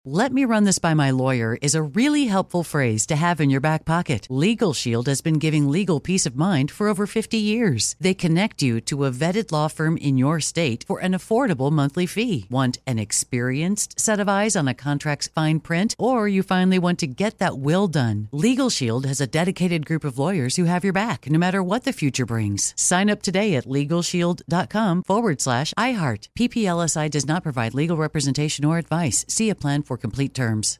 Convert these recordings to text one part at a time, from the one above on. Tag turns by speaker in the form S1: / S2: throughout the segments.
S1: "Let me run this by my lawyer" is a really helpful phrase to have in your back pocket. Legal Shield has been giving legal peace of mind for over 50 years. They connect you to a vetted law firm in your state for an affordable monthly fee. Want an experienced set of eyes on a contract's fine print? Or you finally want to get that will done? Legal Shield has a dedicated group of lawyers who have your back, no matter what the future brings. Sign up today at LegalShield.com/iHeart. PPLSI does not provide legal representation or advice. See a plan for complete terms.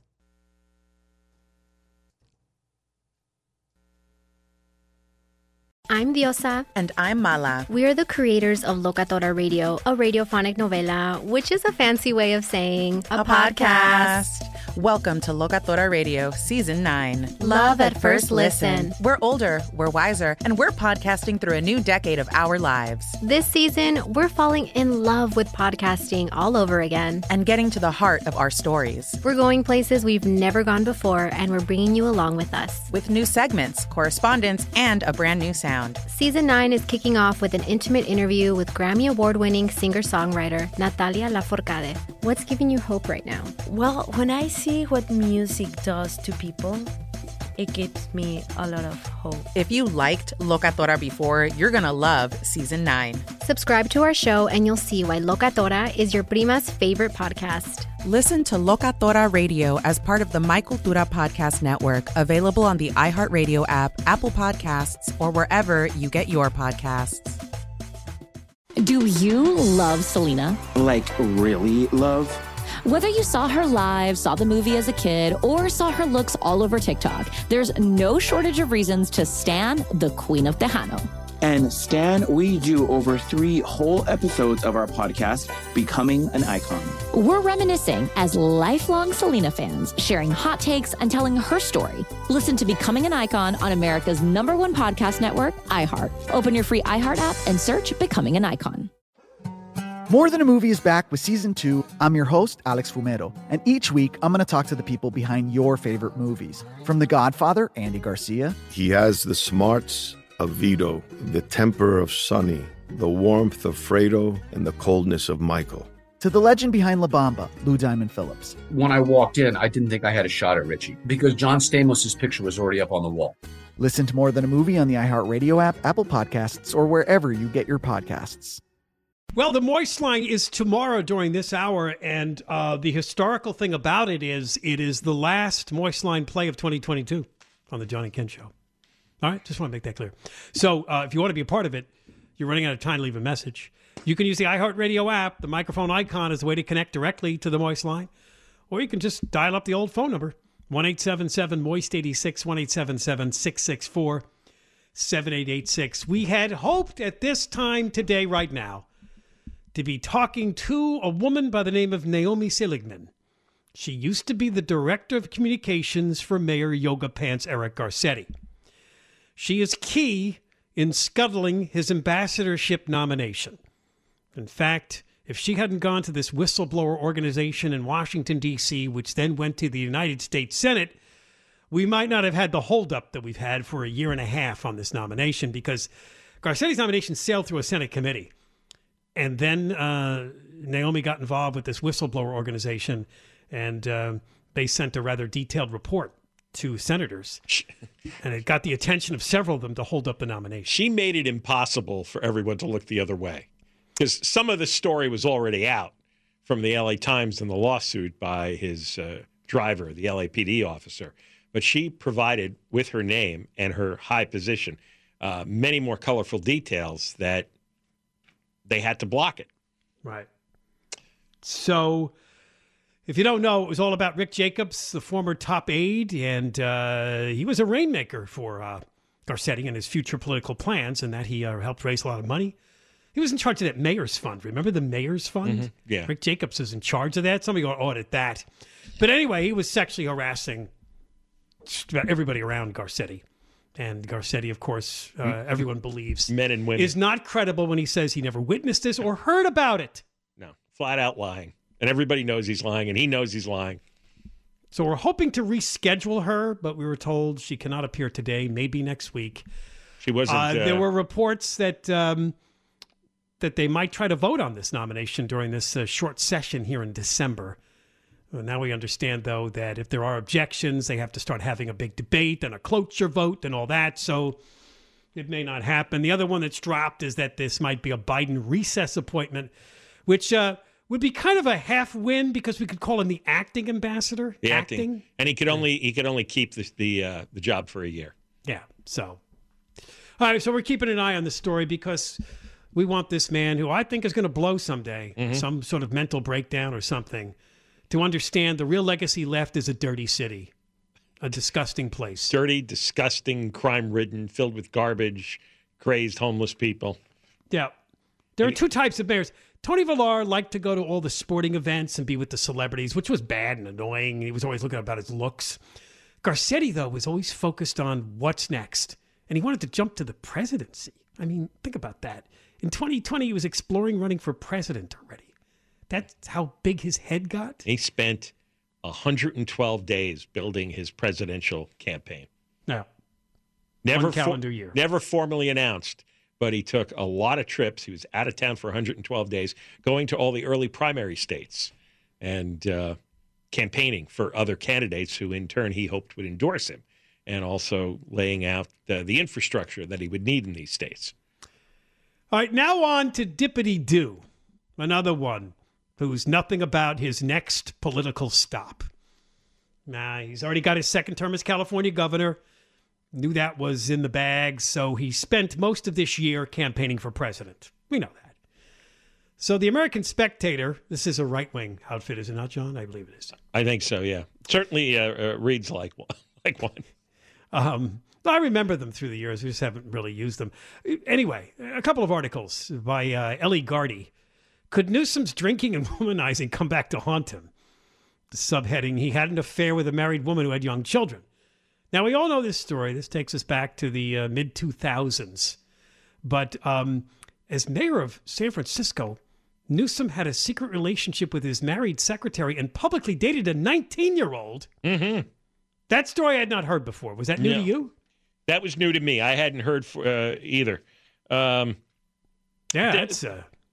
S2: I'm Diosa.
S3: And I'm Mala.
S2: We are the creators of Locatora Radio, a radiophonic novela, which is a fancy way of saying
S3: a podcast. Welcome to Locatora Radio, Season 9.
S2: Love at first listen.
S3: We're older, we're wiser, and we're podcasting through a new decade of our lives.
S2: This season, we're falling in love with podcasting all over again.
S3: And getting to the heart of our stories.
S2: We're going places we've never gone before, and we're bringing you along with us.
S3: With new segments, correspondence, and a brand new sound.
S2: Season 9 is kicking off with an intimate interview with Grammy Award-winning singer-songwriter Natalia Lafourcade. What's giving you hope right now?
S4: Well, when I see what music does to people, it gives me a lot of hope.
S3: If you liked Locatora before, you're going to love Season 9.
S2: Subscribe to our show and you'll see why Locatora is your prima's favorite podcast.
S3: Listen to Locatora Radio as part of the My Cultura Podcast Network, available on the iHeartRadio app, Apple Podcasts, or wherever you get your podcasts.
S5: Do you love Selena?
S6: Like, really love?
S5: Whether you saw her live, saw the movie as a kid, or saw her looks all over TikTok, there's no shortage of reasons to stan the Queen of Tejano.
S6: And Stan, we do over 3 whole episodes of our podcast, Becoming an Icon.
S5: We're reminiscing as lifelong Selena fans, sharing hot takes and telling her story. Listen to Becoming an Icon on America's #1 podcast network, iHeart. Open your free iHeart app and search Becoming an Icon.
S7: More Than a Movie is back with Season 2. I'm your host, Alex Fumero. And each week, I'm going to talk to the people behind your favorite movies. From The Godfather, Andy Garcia.
S8: He has the smarts of Vito, the temper of Sonny, the warmth of Fredo, and the coldness of Michael.
S7: To the legend behind La Bamba, Lou Diamond Phillips.
S9: When I walked in, I didn't think I had a shot at Richie because John Stamos' picture was already up on the wall.
S7: Listen to More Than a Movie on the iHeartRadio app, Apple Podcasts, or wherever you get your podcasts.
S10: Well, the Moist Line is tomorrow during this hour, and the historical thing about it is the last Moist Line play of 2022 on the John and Ken Show. All right, just want to make that clear. So if you want to be a part of it, you're running out of time to leave a message. You can use the iHeartRadio app. The microphone icon is the way to connect directly to the Moist Line. Or you can just dial up the old phone number, 1-877-MOIST-86, 1-877-664-7886. We had hoped at this time today, right now, to be talking to a woman by the name of Naomi Seligman. She used to be the director of communications for Mayor Yoga Pants Eric Garcetti. She is key in scuttling his ambassadorship nomination. In fact, if she hadn't gone to this whistleblower organization in Washington, D.C., which then went to the United States Senate, we might not have had the holdup that we've had for a year and a half on this nomination, because Garcetti's nomination sailed through a Senate committee. And then Naomi got involved with this whistleblower organization, and they sent a rather detailed report to senators. And it got the attention of several of them to hold up the nomination.
S11: She made it impossible for everyone to look the other way, because some of the story was already out from the LA Times and the lawsuit by his driver, the LAPD officer. But she provided, with her name and her high position, many more colorful details that they had to block it.
S10: Right. So, if you don't know, it was all about Rick Jacobs, the former top aide, and he was a rainmaker for Garcetti and his future political plans, and that he helped raise a lot of money. He was in charge of that mayor's fund. Remember the mayor's fund?
S11: Mm-hmm. Yeah.
S10: Rick Jacobs was in charge of that. Somebody go audit that. But anyway, he was sexually harassing just about everybody around Garcetti. And Garcetti, of course, everyone believes,
S11: men and women,
S10: is not credible when he says he never witnessed this or heard about it.
S11: No, flat out lying. And everybody knows he's lying, and he knows he's lying.
S10: So we're hoping to reschedule her, but we were told she cannot appear today, maybe next week.
S11: She wasn't.
S10: There were reports that that they might try to vote on this nomination during this short session here in December. Well, now we understand, though, that if there are objections, they have to start having a big debate and a cloture vote and all that. So it may not happen. The other one that's dropped is that this might be a Biden recess appointment, which would be kind of a half win because we could call him the acting ambassador.
S11: The acting. And he could only keep the job for a year.
S10: Yeah. So, all right. So we're keeping an eye on this story because we want this man who I think is going to blow someday, some sort of mental breakdown or something, to understand the real legacy left is a dirty city, a disgusting place.
S11: Dirty, disgusting, crime-ridden, filled with garbage, crazed homeless people.
S10: Yeah. There are two types of mayors. Tony Villar liked to go to all the sporting events and be with the celebrities, which was bad and annoying. He was always looking about his looks. Garcetti, though, was always focused on what's next, and he wanted to jump to the presidency. I mean, think about that. In 2020, he was exploring running for president already. That's how big his head got?
S11: He spent 112 days building his presidential campaign.
S10: No.
S11: Never
S10: calendar year.
S11: Never formally announced, but he took a lot of trips. He was out of town for 112 days, going to all the early primary states and campaigning for other candidates who, in turn, he hoped would endorse him, and also laying out the infrastructure that he would need in these states.
S10: All right, now on to Dippity Doo, another one who's nothing about his next political stop. He's already got his second term as California governor. Knew that was in the bag, so he spent most of this year campaigning for president. We know that. So the American Spectator, this is a right-wing outfit, is it not, John? I believe it is.
S11: I think so, yeah. Certainly reads like one.
S10: I remember them through the years. We just haven't really used them. Anyway, a couple of articles by Ellie Gardy. Could Newsom's drinking and womanizing come back to haunt him? The subheading, he had an affair with a married woman who had young children. Now, we all know this story. This takes us back to the mid-2000s. But as mayor of San Francisco, Newsom had a secret relationship with his married secretary and publicly dated a 19-year-old.
S11: Mm-hmm.
S10: That story I had not heard before. Was that new to you?
S11: That was new to me. I hadn't heard either.
S10: That's...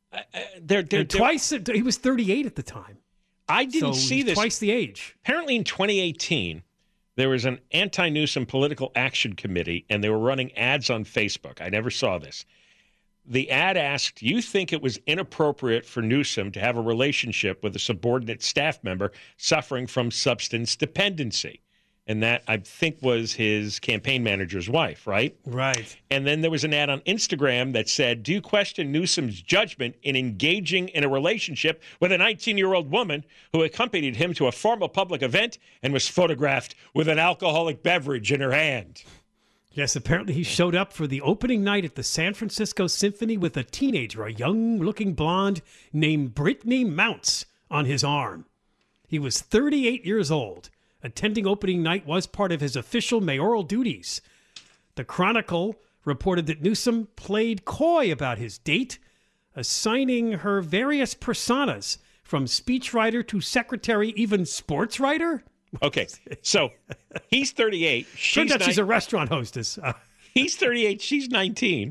S10: twice. He was 38 at the time.
S11: I didn't see this.
S10: Twice the age.
S11: Apparently, in 2018, there was an anti-Newsom political action committee, and they were running ads on Facebook. I never saw this. The ad asked, "You think it was inappropriate for Newsom to have a relationship with a subordinate staff member suffering from substance dependency?" And that, I think, was his campaign manager's wife, right?
S10: Right.
S11: And then there was an ad on Instagram that said, "Do you question Newsom's judgment in engaging in a relationship with a 19-year-old woman who accompanied him to a formal public event and was photographed with an alcoholic beverage in her hand?"
S10: Yes, apparently he showed up for the opening night at the San Francisco Symphony with a teenager, a young-looking blonde named Brittany Mounts, on his arm. He was 38 years old. Attending opening night was part of his official mayoral duties. The Chronicle reported that Newsom played coy about his date, assigning her various personas, from speechwriter to secretary, even sports writer.
S11: Okay, so he's 38.
S10: Turns out she's a restaurant hostess.
S11: He's 38. She's 19.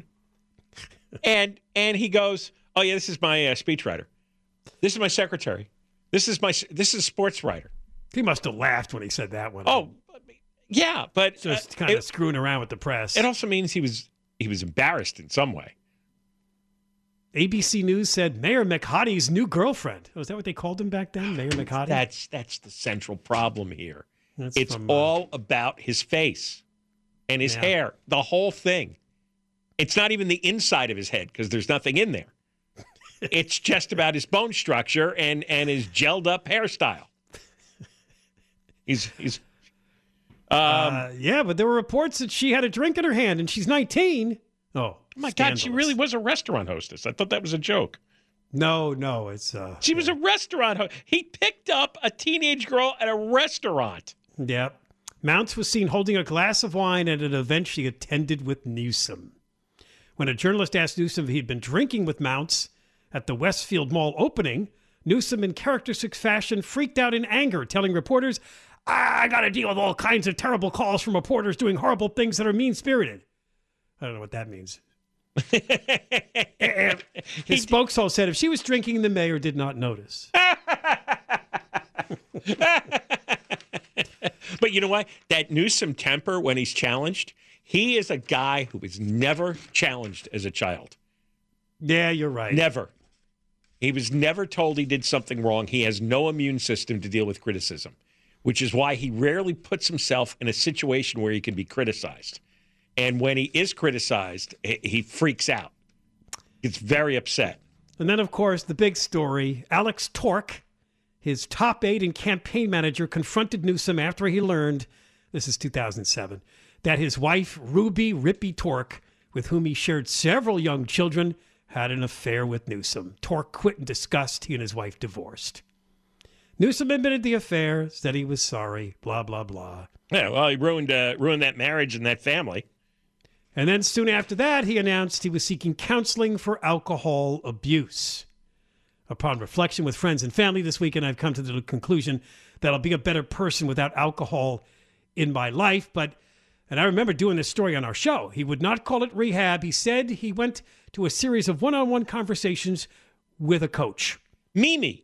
S11: And he goes, "Oh yeah, this is my speechwriter. This is my secretary. This is sports writer."
S10: He must have laughed when he said that one.
S11: Oh, yeah, but
S10: just kind of screwing around with the press.
S11: It also means he was embarrassed in some way.
S10: ABC News said Mayor McHottie's new girlfriend. Was that what they called him back then, Mayor McHottie?
S11: That's the central problem here. It's all about his face and his hair, the whole thing. It's not even the inside of his head because there's nothing in there. It's just about his bone structure and his gelled up hairstyle.
S10: Yeah, but there were reports that she had a drink in her hand and she's 19. Oh,
S11: my God, she really was a restaurant hostess. I thought that was a joke.
S10: No, it's...
S11: She was a restaurant host. He picked up a teenage girl at a restaurant.
S10: Yeah. Mounts was seen holding a glass of wine at an event she attended with Newsom. When a journalist asked Newsom if he'd been drinking with Mounts at the Westfield Mall opening, Newsom, in characteristic fashion, freaked out in anger, telling reporters, "I got to deal with all kinds of terrible calls from reporters doing horrible things that are mean-spirited." I don't know what that means. His spokesman said if she was drinking, the mayor did not notice.
S11: But you know what? That Newsom temper when he's challenged, he is a guy who was never challenged as a child.
S10: Yeah, you're right.
S11: Never. He was never told he did something wrong. He has no immune system to deal with criticism, which is why he rarely puts himself in a situation where he can be criticized. And when he is criticized, he freaks out. Gets very upset.
S10: And then, of course, the big story, Alex Tork, his top aide and campaign manager, confronted Newsom after he learned, this is 2007, that his wife, Ruby Rippy Tork, with whom he shared several young children, had an affair with Newsom. Tork quit in disgust. He and his wife divorced. Newsom admitted the affair, said he was sorry, blah, blah, blah.
S11: Yeah, well, he ruined that marriage and that family.
S10: And then soon after that, he announced he was seeking counseling for alcohol abuse. Upon reflection with friends and family this weekend, I've come to the conclusion that I'll be a better person without alcohol in my life. And I remember doing this story on our show. He would not call it rehab. He said he went to a series of one-on-one conversations with a coach.
S11: Mimi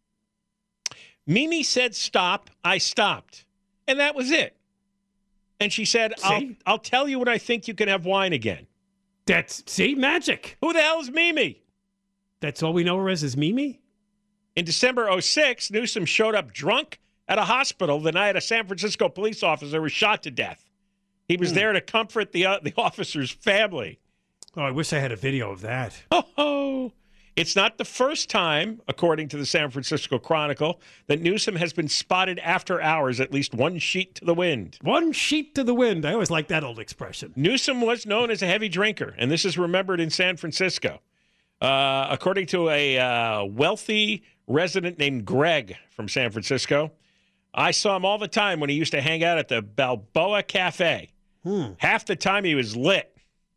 S11: said, stop. I stopped. And that was it. And she said, I'll tell you when I think you can have wine again.
S10: See, magic.
S11: Who the hell is Mimi?
S10: That's all we know her as is Mimi?
S11: In December 2006, Newsom showed up drunk at a hospital the night a San Francisco police officer was shot to death. He was there to comfort the officer's family.
S10: Oh, I wish I had a video of that.
S11: Oh, it's not the first time, according to the San Francisco Chronicle, that Newsom has been spotted after hours, at least one sheet to the wind.
S10: One sheet to the wind. I always like that old expression.
S11: Newsom was known as a heavy drinker, and this is remembered in San Francisco. According to a wealthy resident named Greg from San Francisco, I saw him all the time when he used to hang out at the Balboa Cafe. Half the time he was lit.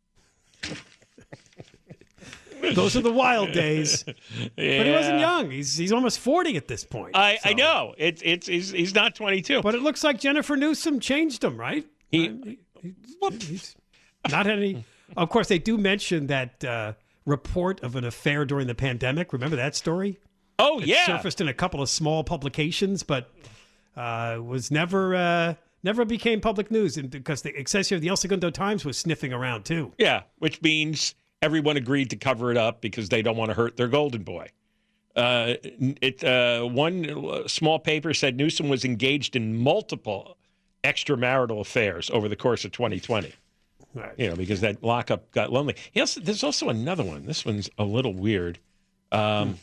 S10: Those are the wild days.
S11: Yeah.
S10: But he wasn't young. He's almost 40 at this point.
S11: I know. He's not 22.
S10: But it looks like Jennifer Newsom changed him, right? He's not any. Of course, they do mention that report of an affair during the pandemic. Remember that story?
S11: Oh,
S10: it
S11: yeah.
S10: Surfaced in a couple of small publications, but was never became public news. And because the Excelsior, the El Segundo Times was sniffing around too.
S11: Yeah, which means everyone agreed to cover it up because they don't want to hurt their golden boy. One small paper said Newsom was engaged in multiple extramarital affairs over the course of 2020.
S10: Right.
S11: Because that lockup got lonely. There's also another one. This one's a little weird. Right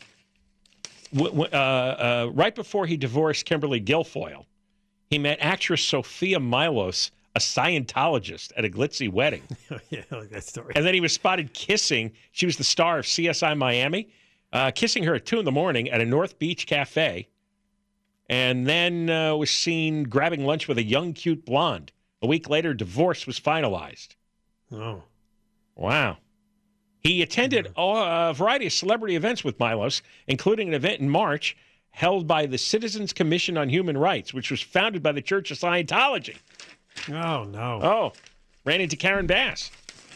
S11: before he divorced Kimberly Guilfoyle, he met actress Sophia Milos, a Scientologist, at a glitzy wedding.
S10: Yeah, I like that story.
S11: And then he was spotted kissing. She was the star of CSI Miami, kissing her at 2 a.m. at a North Beach cafe. And then was seen grabbing lunch with a young, cute blonde. A week later, divorce was finalized.
S10: Oh.
S11: Wow. He attended a variety of celebrity events with Milos, including an event in March held by the Citizens Commission on Human Rights, which was founded by the Church of Scientology.
S10: Oh, no.
S11: Oh, ran into Karen Bass.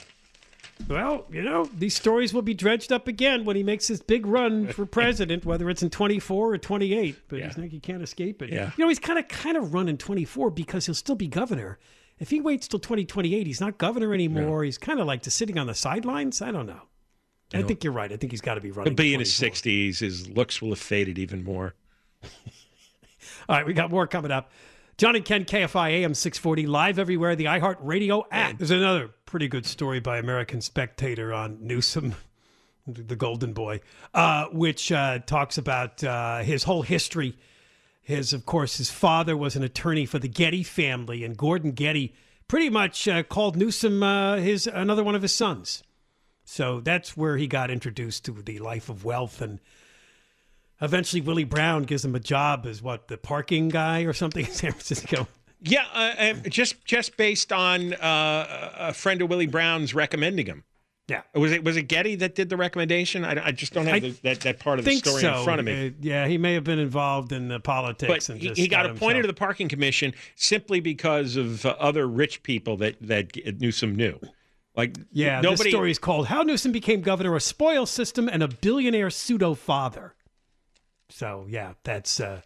S10: Well, these stories will be dredged up again when he makes his big run for president, whether it's in 24 or 28. But he can't escape it.
S11: Yeah.
S10: He's kind of running 24 because he'll still be governor. If he waits till 2028, he's not governor anymore. Yeah. He's kind of like just sitting on the sidelines. I don't know. I think you're right. I think he's got to be running.
S11: He'll be in his 60s. His looks will have faded even more.
S10: All right, we got more coming up. John and Ken, KFI AM 640, live everywhere, the iHeart Radio app. There's another pretty good story by American Spectator on Newsom, the golden boy, which talks about his whole history. Of course, his father was an attorney for the Getty family, and Gordon Getty pretty much called Newsom another one of his sons. So that's where he got introduced to the life of wealth, and eventually Willie Brown gives him a job as the parking guy or something in San Francisco.
S11: Yeah, just based on a friend of Willie Brown's recommending him.
S10: Yeah,
S11: was it Getty that did the recommendation? I just don't have that part of the story in front of me.
S10: Yeah, he may have been involved in politics,
S11: but
S10: and
S11: he got appointed to the parking commission simply because of other rich people that Newsom knew.
S10: This story is called "How Newsom Became Governor: A Spoils System and a Billionaire Pseudo Father." So yeah, that's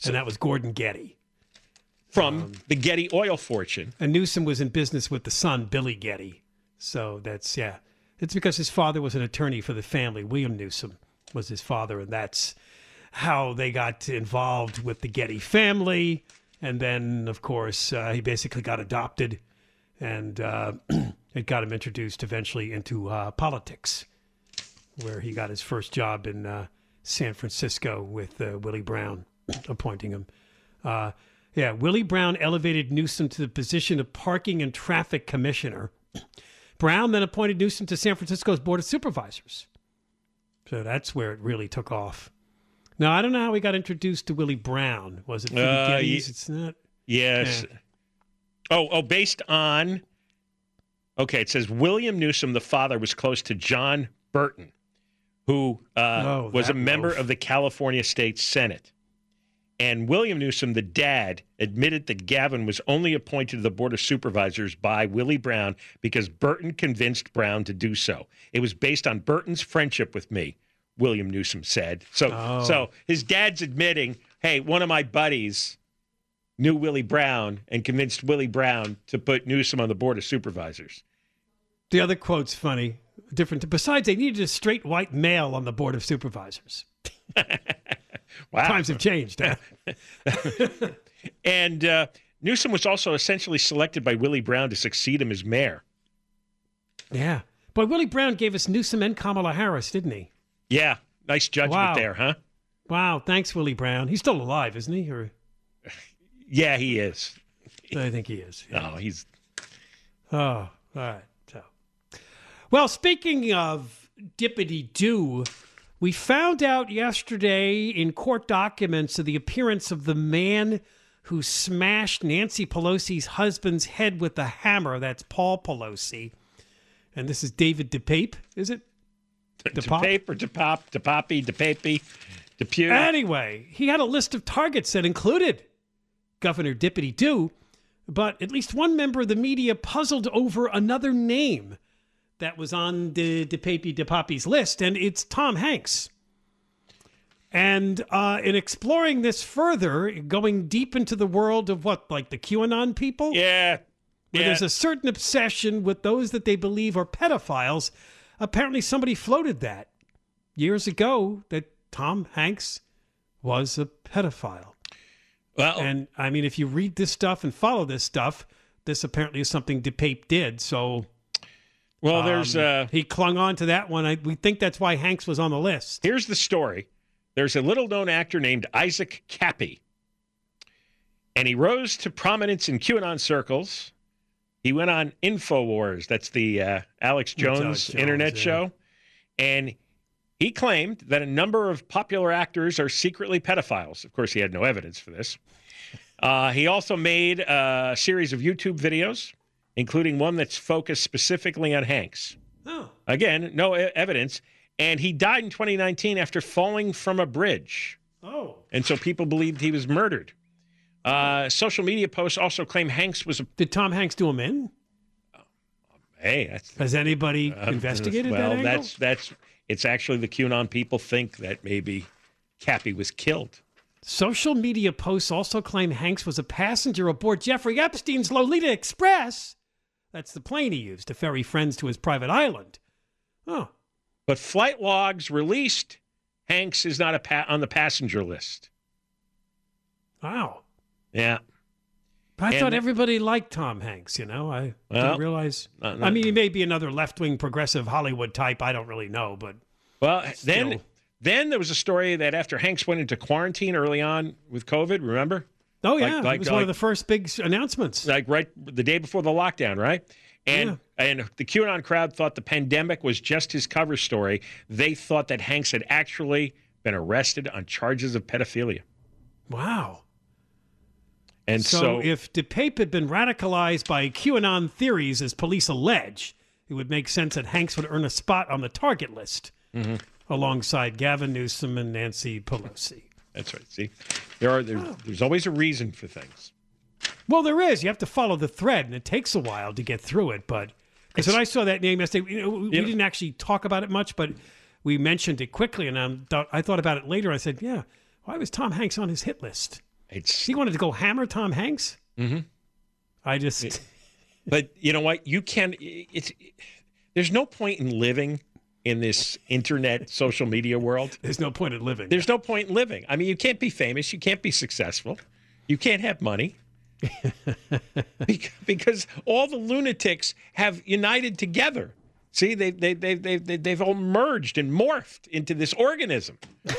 S10: and that was Gordon Getty.
S11: From the Getty oil fortune.
S10: And Newsom was in business with the son, Billy Getty. So that's, yeah. It's because his father was an attorney for the family. William Newsom was his father, and that's how they got involved with the Getty family. And then, of course, he basically got adopted, and it got him introduced eventually into politics, where he got his first job in San Francisco with Willie Brown appointing him. Yeah, Willie Brown elevated Newsom to the position of Parking and Traffic Commissioner. Brown then appointed Newsom to San Francisco's Board of Supervisors. So that's where it really took off. Now, I don't know how we got introduced to Willie Brown. Was it for the Gettys? It's not.
S11: Yes. Yeah. Based on. Okay, it says William Newsom, the father, was close to John Burton, who was a member of the California State Senate. And William Newsom, the dad, admitted that Gavin was only appointed to the Board of Supervisors by Willie Brown because Burton convinced Brown to do so. It was based on Burton's friendship with me, William Newsom said. So his dad's admitting, hey, one of my buddies knew Willie Brown and convinced Willie Brown to put Newsom on the Board of Supervisors.
S10: The other quote's funny. Different. Besides, they needed a straight white male on the Board of Supervisors.
S11: Wow.
S10: Times have changed. Huh?
S11: And Newsom was also essentially selected by Willie Brown to succeed him as mayor.
S10: Yeah. But Willie Brown gave us Newsom and Kamala Harris, didn't he?
S11: Yeah. Nice judgment there, huh?
S10: Wow. Thanks, Willie Brown. He's still alive, isn't he? Or...
S11: Yeah, he is.
S10: I think he is. Yeah.
S11: No, he's...
S10: Oh, all right. So, well, speaking of dippity-doo, we found out yesterday in court documents of the appearance of the man who smashed Nancy Pelosi's husband's head with a hammer. That's Paul Pelosi. And this is David DePape, is it?
S11: DePape or DePape, DePew.
S10: Anyway, he had a list of targets that included Governor Dippity-Doo, but at least one member of the media puzzled over another name that was on the DePape's list, and it's Tom Hanks. And in exploring this further, going deep into the world of like the QAnon people?
S11: Yeah.
S10: Where there's a certain obsession with those that they believe are pedophiles. Apparently somebody floated that years ago that Tom Hanks was a pedophile.
S11: Well,
S10: and I mean, if you read this stuff and follow this stuff, this apparently is something DePape did, so...
S11: Well, there's
S10: he clung on to that one. We think that's why Hanks was on the list.
S11: Here's the story. There's a little-known actor named Isaac Cappy, and he rose to prominence in QAnon circles. He went on InfoWars. That's the Alex Jones internet show. And he claimed that a number of popular actors are secretly pedophiles. Of course, he had no evidence for this. He also made a series of YouTube videos, including one that's focused specifically on Hanks.
S10: Oh.
S11: Again, no evidence. And he died in 2019 after falling from a bridge.
S10: Oh.
S11: And so people believed he was murdered. Social media posts also claim Hanks was...
S10: Did Tom Hanks do him in?
S11: Hey, that's...
S10: Has anybody investigated that angle?
S11: That's... It's actually the QAnon people think that maybe Cappy was killed.
S10: Social media posts also claim Hanks was a passenger aboard Jeffrey Epstein's Lolita Express. That's the plane he used to ferry friends to his private island. Oh.
S11: But flight logs released Hanks is not on the passenger list.
S10: Wow.
S11: Yeah.
S10: But I thought everybody liked Tom Hanks, you know? I didn't realize. I mean, he may be another left-wing progressive Hollywood type. I don't really know, but...
S11: Well, then there was a story that after Hanks went into quarantine early on with COVID, remember?
S10: Oh, yeah. It was one of the first big announcements.
S11: Like right the day before the lockdown, right? And the QAnon crowd thought the pandemic was just his cover story. They thought that Hanks had actually been arrested on charges of pedophilia.
S10: Wow.
S11: And
S10: so if DePape had been radicalized by QAnon theories, as police allege, it would make sense that Hanks would earn a spot on the target list alongside Gavin Newsom and Nancy Pelosi.
S11: That's right. See, there's always a reason for things.
S10: Well, there is. You have to follow the thread, and it takes a while to get through it. But because when I saw that name yesterday, we didn't actually talk about it much, but we mentioned it quickly, and I thought about it later. I said, yeah, why was Tom Hanks on his hit list? He wanted to go hammer Tom Hanks?
S11: Mm-hmm. But you know what? You can. There's no point in living in this internet social media world.
S10: There's no point in living.
S11: There's no point in living. I mean, you can't be famous. You can't be successful. You can't have money. Because all the lunatics have united together. See, they've all merged and morphed into this organism.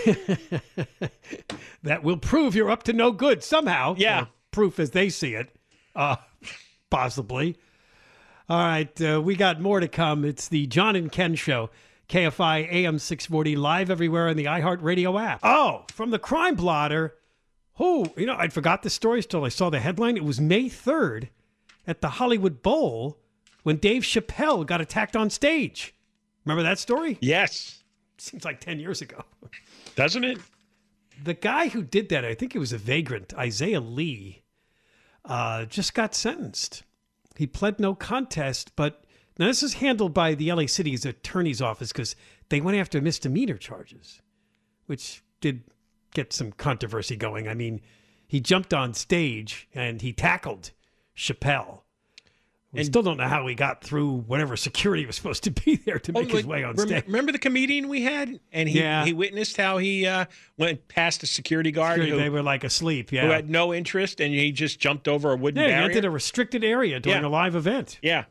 S10: That will prove you're up to no good somehow.
S11: Yeah.
S10: Proof as they see it. Possibly. All right, we got more to come. It's the John and Ken Show. KFI AM 640, live everywhere on the iHeartRadio app. Oh, from the Crime Blotter. I'd forgot the story till I saw the headline. It was May 3rd at the Hollywood Bowl when Dave Chappelle got attacked on stage. Remember that story?
S11: Yes.
S10: Seems like 10 years ago.
S11: Doesn't it?
S10: The guy who did that, I think it was a vagrant, Isaiah Lee, just got sentenced. He pled no contest, but now this is handled by the LA City's attorney's office because they went after misdemeanor charges, which did get some controversy going. I mean, he jumped on stage and he tackled Chappelle. We still don't know how he got through whatever security was supposed to be there to make his way on stage.
S11: Remember the comedian we had? And he witnessed how he went past a security guard.
S10: They were like asleep,
S11: who had no interest, and he just jumped over a wooden barrier.
S10: He entered a restricted area during a live event.
S11: Yeah.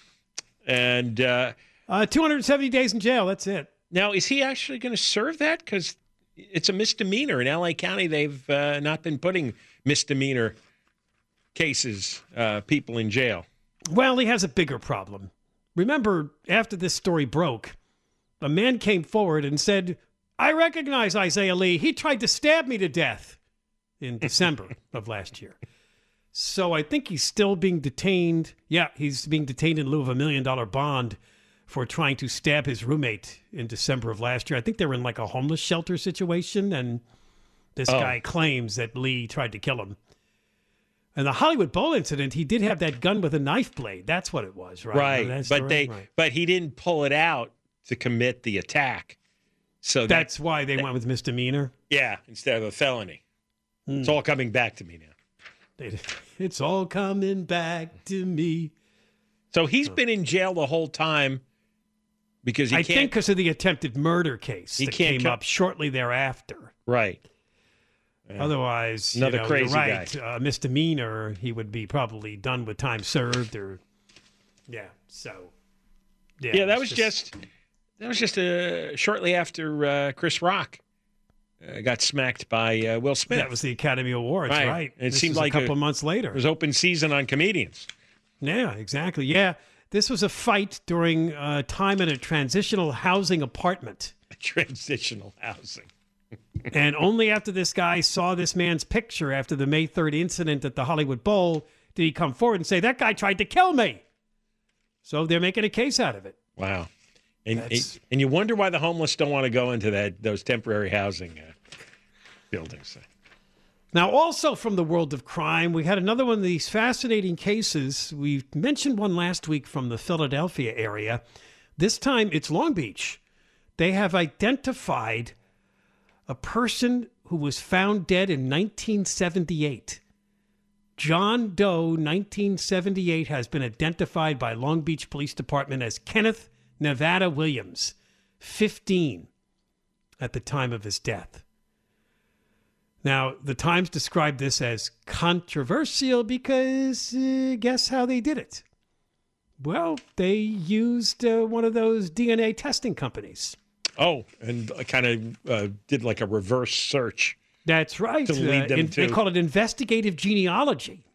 S11: And
S10: 270 days in jail, that's it.
S11: Now, is he actually going to serve that? Because it's a misdemeanor. In L.A. County, they've not been putting misdemeanor cases, people in jail.
S10: Well, he has a bigger problem. Remember, after this story broke, a man came forward and said, I recognize Isaiah Lee. He tried to stab me to death in December of last year. So I think he's still being detained. Yeah, he's being detained in lieu of $1 million bond for trying to stab his roommate in December of last year. I think they were in like a homeless shelter situation, and this guy claims that Lee tried to kill him. And the Hollywood Bowl incident, he did have that gun with a knife blade. That's what it was, right?
S11: Right, but he didn't pull it out to commit the attack. So
S10: that's why they went with misdemeanor?
S11: Yeah, instead of a felony. It's all coming back to me now.
S10: It's all coming back to me.
S11: So he's been in jail the whole time because he
S10: I think because of the attempted murder case that came up shortly thereafter.
S11: Right.
S10: Otherwise,
S11: another crazy
S10: guy. Misdemeanor, he would be probably done with time served, or
S11: that was just shortly after Chris Rock got smacked by Will Smith.
S10: That was the Academy Awards, right?
S11: It seemed like
S10: a couple of months later.
S11: It was open season on comedians.
S10: Yeah, exactly. Yeah, this was a fight during time in a transitional housing apartment.
S11: Transitional housing.
S10: And only after this guy saw this man's picture after the May 3rd incident at the Hollywood Bowl did he come forward and say, that guy tried to kill me. So they're making a case out of it.
S11: Wow. And you wonder why the homeless don't want to go into those temporary housing buildings.
S10: Now, also from the world of crime, we had another one of these fascinating cases. We mentioned one last week from the Philadelphia area. This time it's Long Beach. They have identified a person who was found dead in 1978. John Doe, 1978, has been identified by Long Beach Police Department as Kenneth Nevada Williams, 15, at the time of his death. Now, the Times described this as controversial because guess how they did it? Well, they used one of those DNA testing companies.
S11: Oh, and kind of did like a reverse search.
S10: That's right.
S11: To lead them to...
S10: They call it investigative genealogy.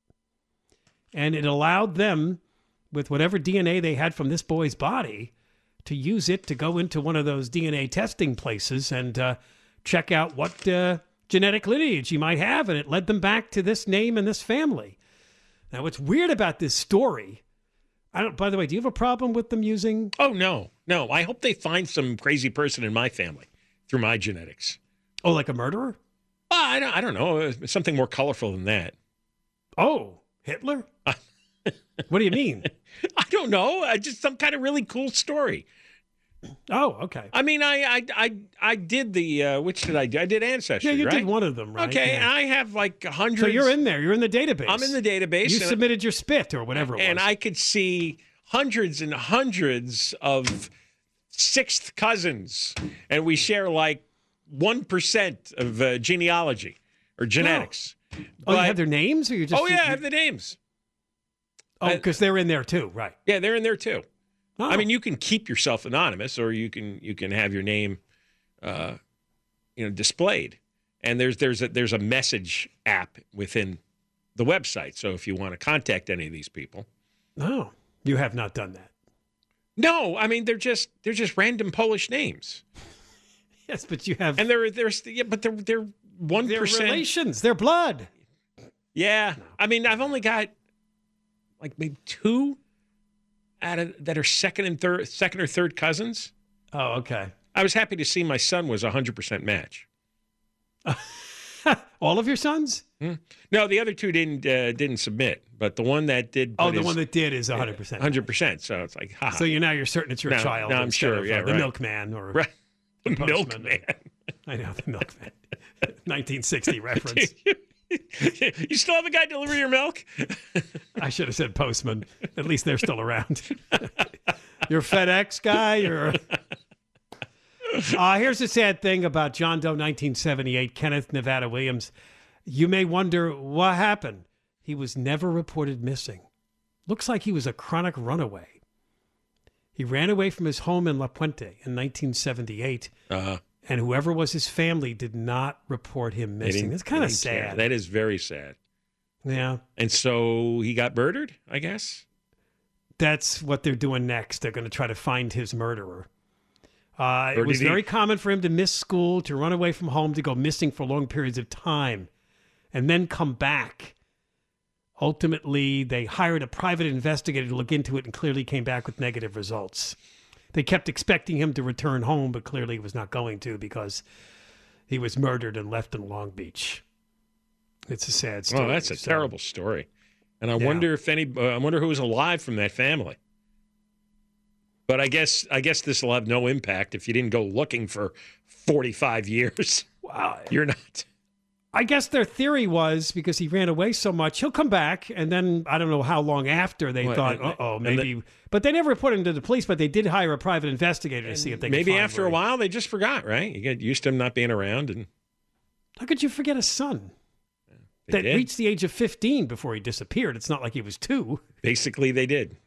S10: And it allowed them, with whatever DNA they had from this boy's body, to use it to go into one of those DNA testing places and check out what genetic lineage he might have. And it led them back to this name and this family. Now, what's weird about this story... by the way, do you have a problem with them using...
S11: Oh, no. I hope they find some crazy person in my family through my genetics.
S10: Oh, like a murderer?
S11: I don't know. Something more colorful than that.
S10: Oh, Hitler? What do you mean?
S11: I don't know. Just some kind of really cool story.
S10: Oh, okay.
S11: I mean, I did the which did I do? I did Ancestry.
S10: Yeah, you
S11: right?
S10: did one of them, right?
S11: Okay,
S10: Yeah.
S11: and I have like hundreds.
S10: So you're in there. You're in the database.
S11: I'm in the database.
S10: You submitted your spit or whatever it was.
S11: And I could see hundreds and hundreds of sixth cousins, and we share like 1% of genealogy or genetics.
S10: Oh, you have their names, or you just?
S11: Oh yeah, I have the names.
S10: Oh, because they're in there too, right?
S11: Yeah, they're in there too.
S10: Oh.
S11: I mean, you can keep yourself anonymous, or you can have your name, displayed. And there's a message app within the website. So if you want to contact any of these people,
S10: no, you have not done that.
S11: No, I mean they're just random Polish names.
S10: Yes, but you have,
S11: and they're 1%.
S10: They're relations. They're blood.
S11: Yeah, no. I mean I've only got like maybe 2 out of that are second or third cousins.
S10: Oh, okay.
S11: I was happy to see my son was 100% match.
S10: All of your sons?
S11: No, the other 2 didn't submit, but the one that did.
S10: Oh, the one that did is 100%.
S11: 100%. So it's like, haha.
S10: So you're certain it's your child.
S11: No, I'm sure.
S10: Of,
S11: yeah,
S10: the
S11: right.
S10: milkman or
S11: right. The
S10: postman.
S11: milkman.
S10: I know, the milkman. 1960 reference.
S11: You still have a guy deliver your milk?
S10: I should have said postman. At least they're still around. Your FedEx guy? Here's the sad thing about John Doe 1978, Kenneth Nevada Williams. You may wonder what happened. He was never reported missing. Looks like he was a chronic runaway. He ran away from his home in La Puente in 1978. And whoever was his family did not report him missing. It's kind of sad.
S11: Care. That is very sad.
S10: Yeah.
S11: And so he got murdered, I guess?
S10: That's what they're doing next. They're going to try to find his murderer. It was very common for him to miss school, to run away from home, to go missing for long periods of time, and then come back. Ultimately, they hired a private investigator to look into it and clearly came back with negative results. They kept expecting him to return home, but clearly he was not going to because he was murdered and left in Long Beach. It's a sad story.
S11: Oh, that's a terrible story. And I wonder if I wonder who was alive from that family. But I guess this will have no impact if you didn't go looking for 45 years.
S10: Wow.
S11: You're not.
S10: I guess their theory was because he ran away so much, he'll come back. And then I don't know how long after they thought, maybe. But they never put him to the police, but they did hire a private investigator to see if they could
S11: maybe
S10: find
S11: after a while they just forgot, right? You get used to him not being around. And
S10: how could you forget a son that reached the age of 15 before he disappeared? It's not like he was 2.
S11: Basically, they did.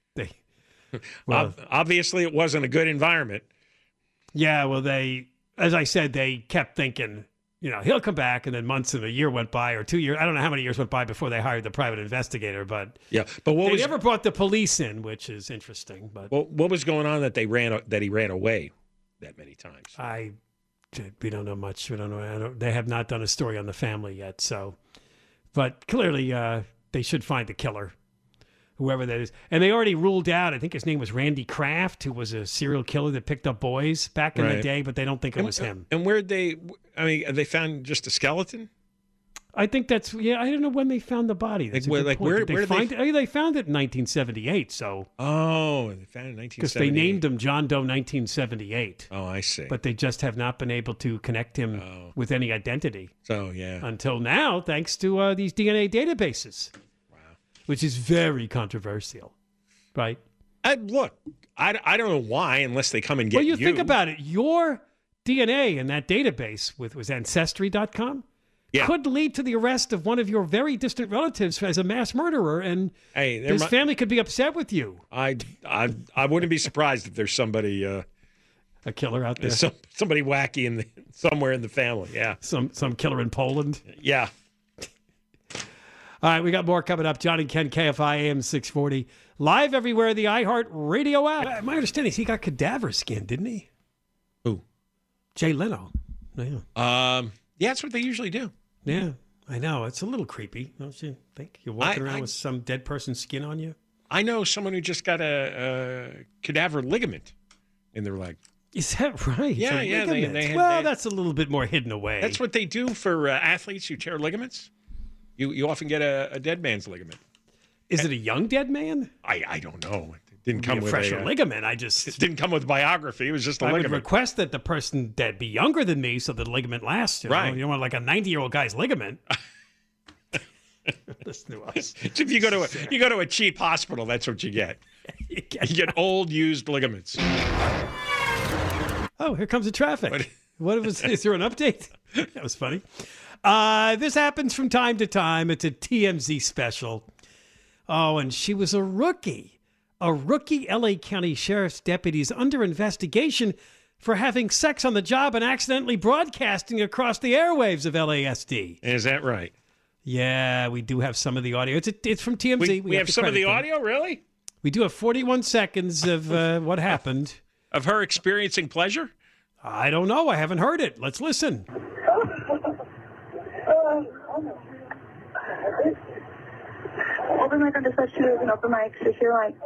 S11: Well, obviously, it wasn't a good environment.
S10: Yeah, well, as I said, they kept thinking, he'll come back, and then months and a year went by, or 2 years. I don't know how many years went by before they hired the private investigator, but they never brought the police in, which is interesting. But
S11: what was going on that he ran away that many times?
S10: We don't know much. We don't know. They have not done a story on the family yet. So, but clearly, they should find the killer. Whoever that is. And they already ruled out, I think his name was Randy Kraft, who was a serial killer that picked up boys back in the day, but they don't think it was him.
S11: And they found just a skeleton?
S10: I think that's, I don't know when they found the body. That's
S11: where did they find
S10: it? They found it in 1978, so.
S11: Oh, they found it in 1978.
S10: Because they named him John Doe 1978.
S11: Oh, I see.
S10: But they just have not been able to connect him with any identity.
S11: So, yeah.
S10: Until now, thanks to these DNA databases. Which is very controversial, right?
S11: Look, I don't know why, unless they come and get you.
S10: Well, you think about it. Your DNA in that database was Ancestry.com could lead to the arrest of one of your very distant relatives as a mass murderer, and his family could be upset with you.
S11: I wouldn't be surprised if there's somebody a
S10: killer out there,
S11: somebody wacky somewhere in the family. Yeah,
S10: some killer in Poland.
S11: Yeah.
S10: All right, we got more coming up. John and Ken, KFI AM 640. Live everywhere, the iHeart Radio app. My understanding is he got cadaver skin, didn't he?
S11: Who?
S10: Jay Leno.
S11: Yeah, that's what they usually do.
S10: Yeah, I know. It's a little creepy, don't you think? You're walking around with some dead person's skin on you?
S11: I know someone who just got a cadaver ligament in their leg.
S10: Is that right?
S11: Yeah,
S10: that's a little bit more hidden away.
S11: That's what they do for athletes who tear ligaments. You often get a dead man's ligament.
S10: Is it a young dead man?
S11: I don't know. Didn't come with
S10: fresher
S11: a
S10: ligament.
S11: It didn't come with biography. It was just a
S10: I would
S11: ligament.
S10: request that the person that be younger than me so the ligament lasts. You
S11: Right.
S10: know? You don't want like a 90-year-old guy's ligament. Listen to us.
S11: If you go to a cheap hospital, that's what you get. You get old used ligaments.
S10: Oh, here comes the traffic. Is there an update? That was funny. This happens from time to time. It's a TMZ special. Oh, and she was a rookie. A rookie LA County Sheriff's deputy is under investigation for having sex on the job and accidentally broadcasting across the airwaves of LASD.
S11: Is that right?
S10: Yeah, we do have some of the audio. It's from TMZ.
S11: We have some of the audio, really?
S10: We do have 41 seconds of what happened.
S11: Of her experiencing pleasure?
S10: I don't know. I haven't heard it. Let's listen.
S12: Open mic on dispatch 2 is an open mic, so if you're like,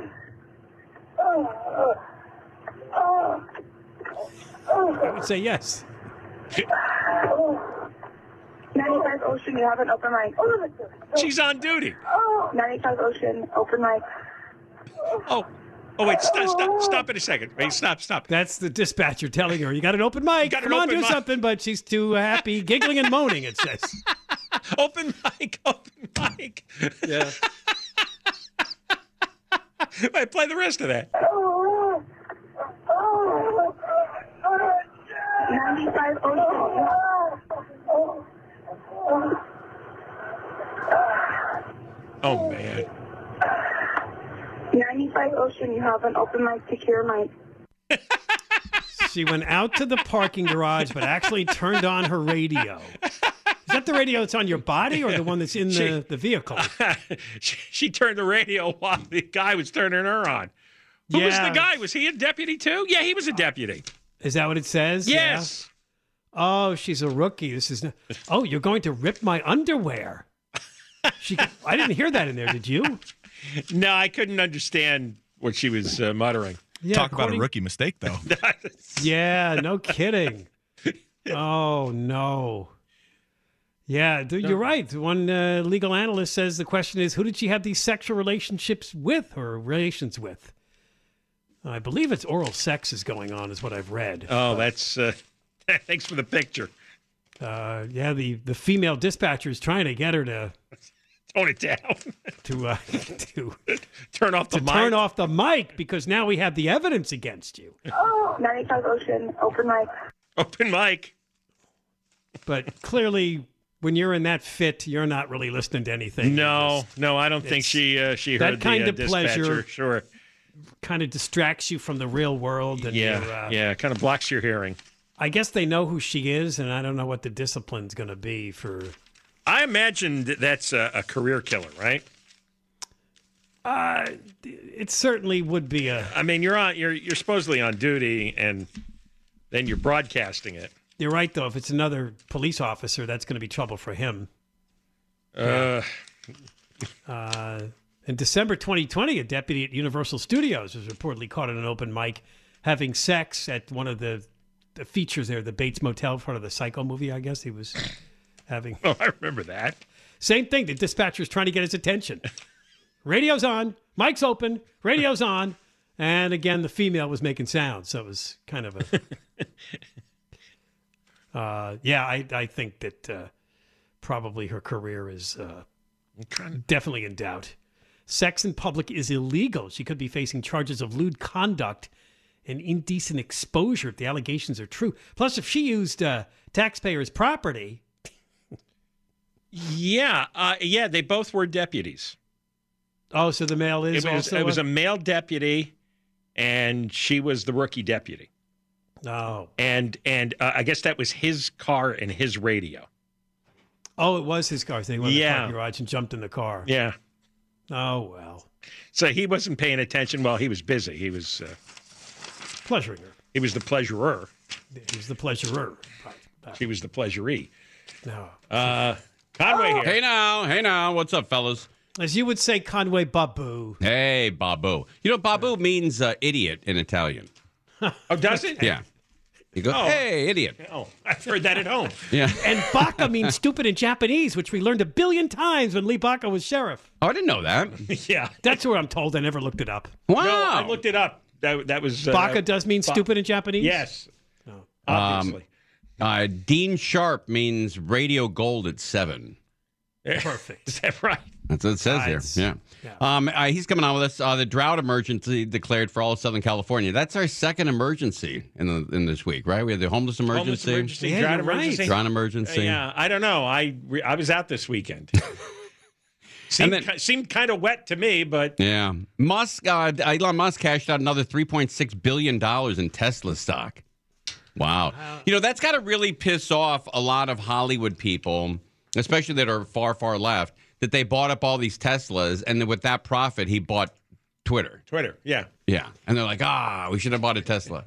S10: I would say yes.
S12: 95 Ocean, you have an open mic.
S11: She's on duty.
S12: 95 Ocean, open mic.
S11: Oh, wait, stop it a second. Wait, stop.
S10: That's the dispatcher telling her, you got an open mic. Come on, do something. But she's too happy, giggling and moaning, it says.
S11: Open mic.
S10: Yeah.
S11: Wait, play the rest of that.
S12: 95 Ocean.
S11: Oh, man.
S12: 95 Ocean, you have an open mic, secure mic.
S10: She went out to the parking garage, but actually turned on her radio. Is that the radio that's on your body or the one that's in the vehicle?
S11: She turned the radio while the guy was turning her on. Who was the guy? Was he a deputy too? Yeah, he was a deputy.
S10: Is that what it says?
S11: Yes.
S10: Yeah. Oh, she's a rookie. Oh, you're going to rip my underwear. I didn't hear that in there. Did you?
S11: No, I couldn't understand what she was muttering.
S10: Yeah,
S13: Talk about a rookie mistake, though.
S10: Yeah, no kidding. Oh, no. Yeah, you're right. One legal analyst says the question is, who did she have these sexual relationships with or relations with? I believe it's oral sex is going on, is what I've read.
S11: Oh, that's... thanks for the picture.
S10: Yeah, the female dispatcher is trying to get her to...
S11: Tone it down.
S10: to
S11: turn off the mic.
S10: Turn off the mic, because now we have the evidence against you.
S12: 95 Ocean, open mic.
S11: Open mic.
S10: But clearly, when you're in that fit, you're not really listening to anything.
S11: No, I don't think she heard
S10: that kind
S11: the
S10: of
S11: dispatcher.
S10: pleasure.
S11: Sure.
S10: Kind of distracts you from the real world. And
S11: kind of blocks your hearing.
S10: I guess they know who she is, and I don't know what the discipline's going to be for...
S11: I imagine that's a career killer, right?
S10: It certainly would be a...
S11: I mean, you're supposedly on duty, and then you're broadcasting it.
S10: You're right, though. If it's another police officer, that's going to be trouble for him.
S11: Yeah.
S10: In December 2020, a deputy at Universal Studios was reportedly caught at an open mic having sex at one of the features there, the Bates Motel, part of the Psycho movie, I guess he was having.
S11: Oh, I remember that.
S10: Same thing. The dispatcher's trying to get his attention. Radio's on, mic's open, radio's on, and again, the female was making sounds, so it was kind of a... I think that probably her career is definitely in doubt. Sex in public is illegal. She could be facing charges of lewd conduct and indecent exposure if the allegations are true. Plus, if she used taxpayers' property...
S11: Yeah, they both were deputies.
S10: Oh, so the male is also...
S11: It was a male deputy, and she was the rookie deputy.
S10: Oh.
S11: And I guess that was his car and his radio.
S10: Oh, it was his car. So he went to the parking garage and jumped in the car.
S11: Yeah.
S10: Oh, well.
S11: So he wasn't paying attention while he was busy. He was...
S10: pleasuring her.
S11: He was the pleasurer.
S10: He was the pleasurer. Right.
S11: She was the pleasuree.
S10: No.
S11: Conway here.
S14: Hey now. What's up, fellas?
S10: As you would say, Conway Babu.
S14: Hey, Babu. You know, Babu means idiot in Italian.
S11: Oh, does it?
S14: Yeah. You go, hey, idiot.
S11: Oh, I've heard that at home.
S14: Yeah.
S10: And baka means stupid in Japanese, which we learned 1 billion times when Lee Baca was sheriff.
S14: Oh, I didn't know that.
S11: Yeah.
S10: That's where I'm told. I never looked it up.
S14: Wow.
S11: No, I looked it up. That was...
S10: Baka does mean stupid in Japanese?
S11: Yes. Obviously.
S14: Dean Sharp means radio gold at 7.
S10: Perfect.
S11: Is that right?
S14: That's what it says here. Yeah. He's coming on with us. The drought emergency declared for all of Southern California. That's our second emergency in this week, right? We had the homeless emergency.
S11: Drought emergency.
S14: Drought emergency.
S11: Yeah, I don't know. I was out this weekend. Seemed kind of wet to me, but...
S14: Yeah. Elon Musk cashed out another $3.6 billion in Tesla stock. Wow. That's got to really piss off a lot of Hollywood people, especially that are far, far left, that they bought up all these Teslas, and then with that profit, he bought Twitter.
S11: Yeah.
S14: Yeah. And they're like, we should have bought a Tesla.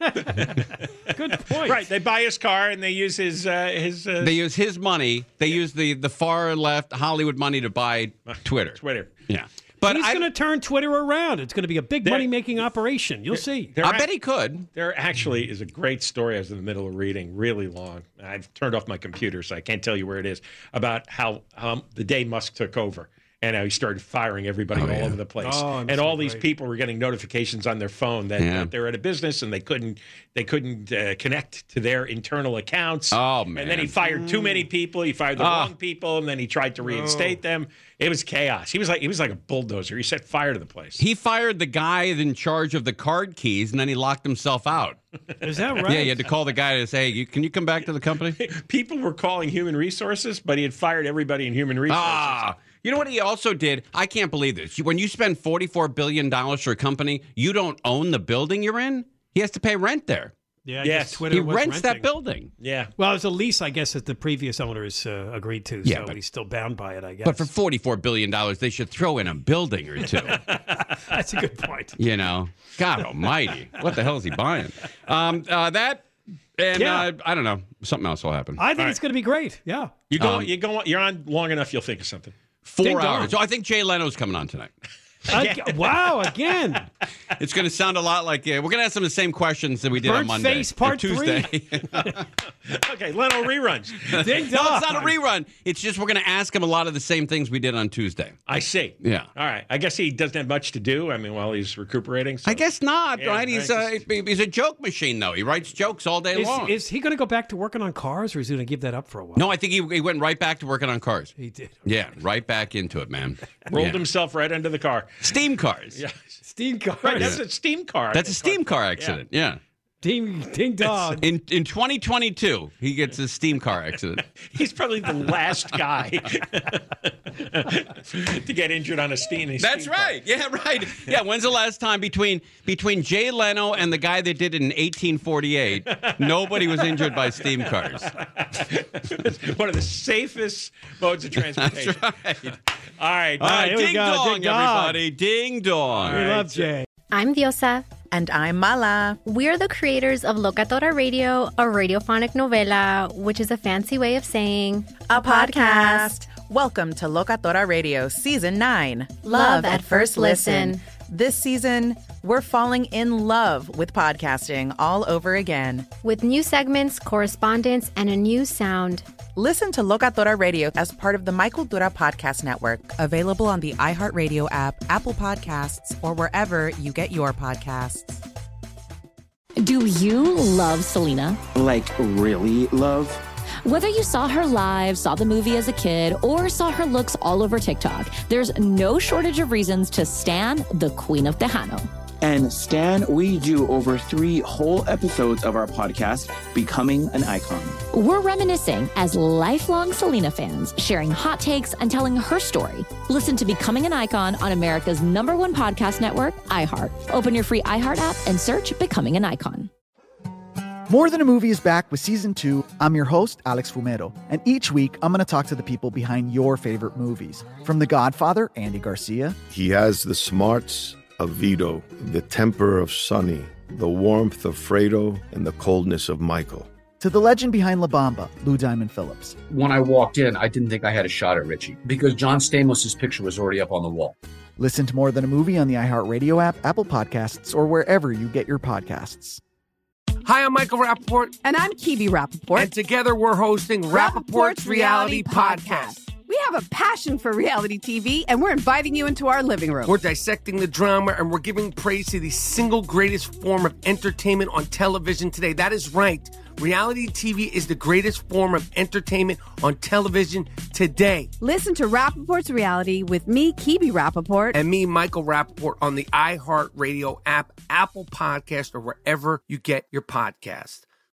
S10: Good point.
S11: Right. They buy his car, and they use his...
S14: They use his money. They use the far left Hollywood money to buy Twitter. Yeah. But
S10: he's going to turn Twitter around. It's going to be a big money-making operation. You'll see.
S14: I bet he could.
S11: There actually is a great story I was in the middle of reading, really long. I've turned off my computer, so I can't tell you where it is, about how the day Musk took over and how he started firing everybody all over the place. And all these people were getting notifications on their phone that they're at a business and they couldn't connect to their internal accounts.
S14: Oh, man.
S11: And then he fired too many people. He fired the wrong people, and then he tried to reinstate them. It was chaos. He was like a bulldozer. He set fire to the place.
S14: He fired the guy in charge of the card keys, and then he locked himself out.
S10: Is that right?
S14: Yeah, you had to call the guy to say, can you come back to the company?
S11: People were calling human resources, but he had fired everybody in human resources.
S14: You know what he also did? I can't believe this. When you spend $44 billion for a company, you don't own the building you're in. He has to pay rent there.
S10: Yeah, yes. Twitter
S14: he
S10: was
S14: rents
S10: renting
S14: that building.
S11: Yeah.
S10: Well, it was a lease, I guess, that the previous owners agreed to,
S14: Yeah,
S10: so he's still bound by it, I guess.
S14: But for $44 billion, they should throw in a building or two.
S10: That's a good point.
S14: God almighty. What the hell is he buying? I don't know. Something else will happen.
S10: I think it's going to be great. Yeah.
S11: You're on long enough, you'll think of something.
S14: 4 hours. So I think Jay Leno's coming on tonight.
S10: Wow, again.
S14: It's going to sound a lot like, we're going to ask some of the same questions that we did on Monday.
S10: Face Part
S14: Tuesday.
S11: 3. Okay, Leno reruns.
S10: Ding
S14: No,
S10: dong.
S14: it's not a rerun. It's just we're going to ask him a lot of the same things we did on Tuesday.
S11: I see.
S14: Yeah.
S11: All right. I guess he doesn't have much to do, while he's recuperating. So.
S14: I guess not,
S11: Yeah,
S14: right? He's a joke machine, though. He writes jokes all day long.
S10: Is he going to go back to working on cars, or is he going to give that up for a while?
S14: No, I think he went right back to working on cars.
S10: He did.
S14: Yeah, right back into it, man.
S11: Rolled himself right under the car.
S14: Steam cars.
S11: Yeah.
S10: Steam car.
S11: Right, that's a steam car.
S14: That's a steam car accident, yeah.
S10: Ding dong.
S14: In 2022, he gets a steam car accident.
S11: He's probably the last guy to get injured on a steam.
S14: That's right. Yeah, right. Yeah. When's the last time between Jay Leno and the guy that did it in 1848? Nobody was injured by steam cars.
S11: One of the safest modes of transportation.
S14: That's right.
S11: All right.
S10: Here we
S14: Ding
S10: go.
S14: dong,
S10: Ding dong.
S14: everybody. Ding dong.
S10: We love Jay.
S2: I'm Diosa.
S3: And I'm Mala.
S2: We're the creators of Locatora Radio, a radiophonic novela, which is a fancy way of saying
S3: A podcast. Welcome to Locatora Radio Season 9.
S2: Love at First Listen.
S3: This season, we're falling in love with podcasting all over again.
S2: with new segments, correspondence, and a new sound.
S3: Listen to Locatora Radio as part of the My Cultura Podcast Network, available on the iHeartRadio app, Apple Podcasts, or wherever you get your podcasts.
S5: Do you love Selena?
S6: Like, really love?
S5: Whether you saw her live, saw the movie as a kid, or saw her looks all over TikTok, there's no shortage of reasons to stan the Queen of Tejano.
S6: And Stan, we do over 3 whole episodes of our podcast, Becoming an Icon.
S5: We're reminiscing as lifelong Selena fans, sharing hot takes and telling her story. Listen to Becoming an Icon on America's #1 podcast network, iHeart. Open your free iHeart app and search Becoming an Icon.
S7: More Than a Movie is back with Season 2. I'm your host, Alex Fumero. And each week, I'm going to talk to the people behind your favorite movies. From The Godfather, Andy Garcia.
S8: He has the smarts of Vito, the temper of Sonny, the warmth of Fredo, and the coldness of Michael.
S7: To the legend behind La Bamba, Lou Diamond Phillips.
S9: When I walked in, I didn't think I had a shot at Richie because John Stamos' picture was already up on the wall.
S7: Listen to More Than a Movie on the iHeartRadio app, Apple Podcasts, or wherever you get your podcasts.
S13: Hi, I'm Michael Rappaport.
S15: And I'm Kibi Rappaport.
S13: And together we're hosting Rappaport's Reality Podcast.
S15: We have a passion for reality TV, and we're inviting you into our living room.
S13: We're dissecting the drama, and we're giving praise to the single greatest form of entertainment on television today. That is right. Reality TV is the greatest form of entertainment on television today.
S15: Listen to Rappaport's Reality with me, Kibi Rappaport.
S13: And me, Michael Rappaport, on the iHeartRadio app, Apple Podcast, or wherever you get your podcast.